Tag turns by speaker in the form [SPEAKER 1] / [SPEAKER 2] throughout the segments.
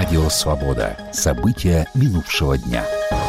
[SPEAKER 1] Радио «Свобода». События минувшего дня.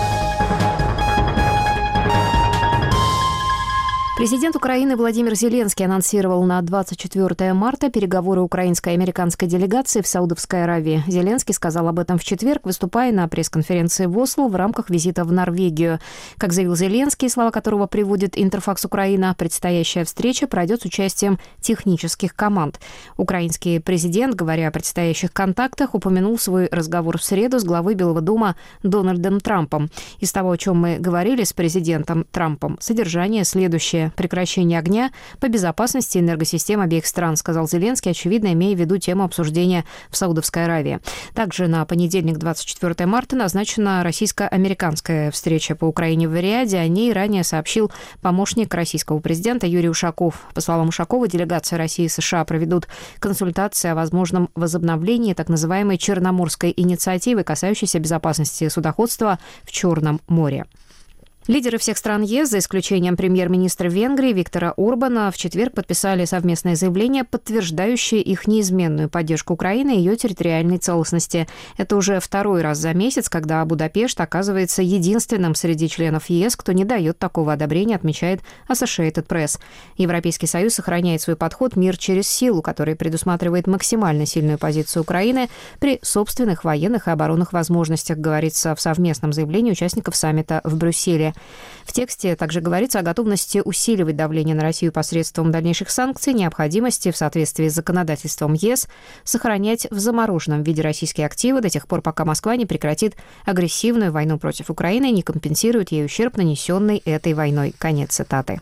[SPEAKER 2] Президент Украины Владимир Зеленский анонсировал на 24 марта переговоры украинской и американской делегации в Саудовской Аравии. Зеленский сказал об этом в четверг, выступая на пресс-конференции в Осло в рамках визита в Норвегию. Как заявил Зеленский, слова которого приводит Интерфакс Украина, предстоящая встреча пройдет с участием технических команд. Украинский президент, говоря о предстоящих контактах, упомянул свой разговор в среду с главой Белого дома Дональдом Трампом. Из того, о чем мы говорили с президентом Трампом, содержание следующее. Прекращение огня по безопасности энергосистем обеих стран, сказал Зеленский, очевидно, имея в виду тему обсуждения в Саудовской Аравии. Также на понедельник, 24 марта, назначена российско-американская встреча по Украине в Риаде. О ней ранее сообщил помощник российского президента Юрий Ушаков. По словам Ушакова, делегация России и США проведут консультации о возможном возобновлении так называемой Черноморской инициативы, касающейся безопасности судоходства в Черном море. Лидеры всех стран ЕС, за исключением премьер-министра Венгрии Виктора Орбана, в четверг подписали совместное заявление, подтверждающее их неизменную поддержку Украины и ее территориальной целостности. Это уже второй раз за месяц, когда Будапешт оказывается единственным среди членов ЕС, кто не дает такого одобрения, отмечает Associated Press. Европейский Союз сохраняет свой подход «Мир через силу», который предусматривает максимально сильную позицию Украины при собственных военных и оборонных возможностях, говорится в совместном заявлении участников саммита в Брюсселе. В тексте также говорится о готовности усиливать давление на Россию посредством дальнейших санкций, необходимости в соответствии с законодательством ЕС сохранять в замороженном виде российские активы до тех пор, пока Москва не прекратит агрессивную войну против Украины и не компенсирует ей ущерб, нанесенный этой войной. Конец цитаты.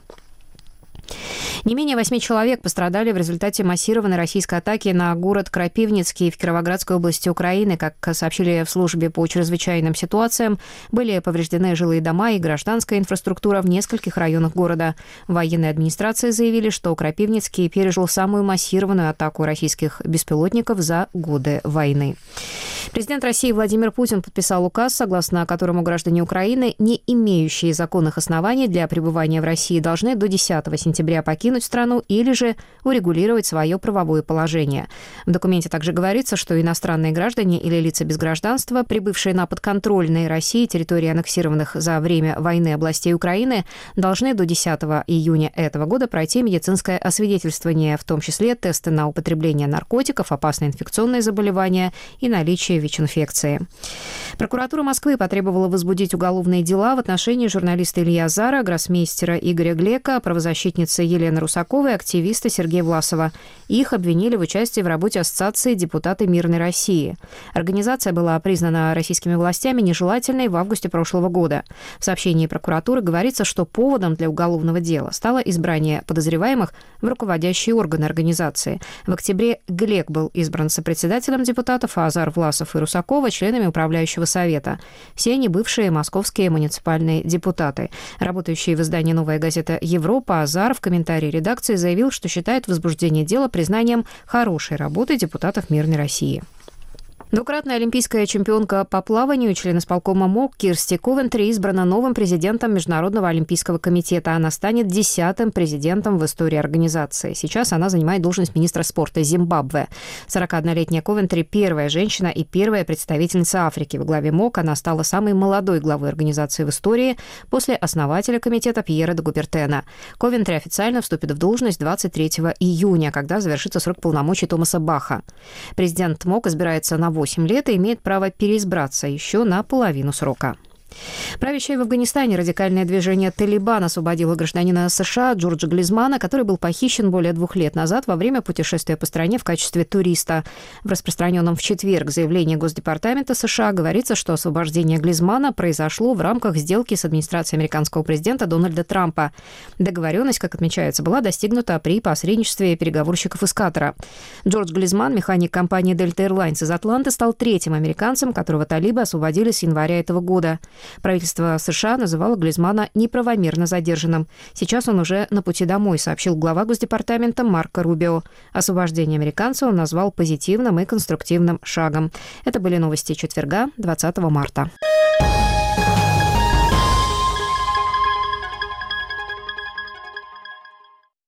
[SPEAKER 2] Не менее 8 человек пострадали в результате массированной российской атаки на город Крапивницкий в Кировоградской области Украины. Как сообщили в службе по чрезвычайным ситуациям, были повреждены жилые дома и гражданская инфраструктура в нескольких районах города. В военной администрации заявили, что Крапивницкий пережил самую массированную атаку российских беспилотников за годы войны. Президент России Владимир Путин подписал указ, согласно которому граждане Украины, не имеющие законных оснований для пребывания в России, должны до 10 сентября покинуть страну или же урегулировать свое правовое положение. В документе также говорится, что иностранные граждане или лица без гражданства, прибывшие на подконтрольные России территории аннексированных за время войны областей Украины, должны до 10 июня этого года пройти медицинское освидетельствование, в том числе тесты на употребление наркотиков, опасные инфекционные заболевания и наличие ВИЧ-инфекции. Прокуратура Москвы потребовала возбудить уголовные дела в отношении журналиста Ильи Азара, гроссмейстера Игоря Глека, правозащитницы Елены Русаковой и активиста Сергея Власова. Их обвинили в участии в работе Ассоциации «Депутаты Мирной России». Организация была признана российскими властями нежелательной в августе прошлого года. В сообщении прокуратуры говорится, что поводом для уголовного дела стало избрание подозреваемых в руководящие органы организации. В октябре Глек был избран сопредседателем депутатов, а Азар, Власов и Русакова – членами управляющего совета. Все они бывшие московские муниципальные депутаты. Работающий в издании «Новая газета Европа» Азар в комментарии редакции заявил, что считает возбуждение дела признанием хорошей работы депутатов Мирной России. Двукратная олимпийская чемпионка по плаванию, член исполкома МОК Кирсти Ковентри избрана новым президентом Международного олимпийского комитета. Она станет 10-м президентом в истории организации. Сейчас она занимает должность министра спорта Зимбабве. 41-летняя Ковентри – первая женщина и первая представительница Африки. В главе МОК она стала самой молодой главой организации в истории после основателя комитета Пьера де Кубертена. Ковентри официально вступит в должность 23 июня, когда завершится срок полномочий Томаса Баха. Президент МОК избирается на 8 лет и имеет право переизбраться еще на половину срока. Правящее в Афганистане радикальное движение «Талибан» освободило гражданина США Джорджа Глизмана, который был похищен более 2 лет назад во время путешествия по стране в качестве туриста. В распространенном в четверг заявлении Госдепартамента США говорится, что освобождение Глизмана произошло в рамках сделки с администрацией американского президента Дональда Трампа. Договоренность, как отмечается, была достигнута при посредничестве переговорщиков из Катара. Джордж Глизман, механик компании Delta Airlines из Атланты, стал 3-м американцем, которого талибы освободили с января этого года. Правительство США называло Глизмана неправомерно задержанным. Сейчас он уже на пути домой, сообщил глава Госдепартамента Марко Рубио. Освобождение американца он назвал позитивным и конструктивным шагом. Это были новости четверга, 20 марта.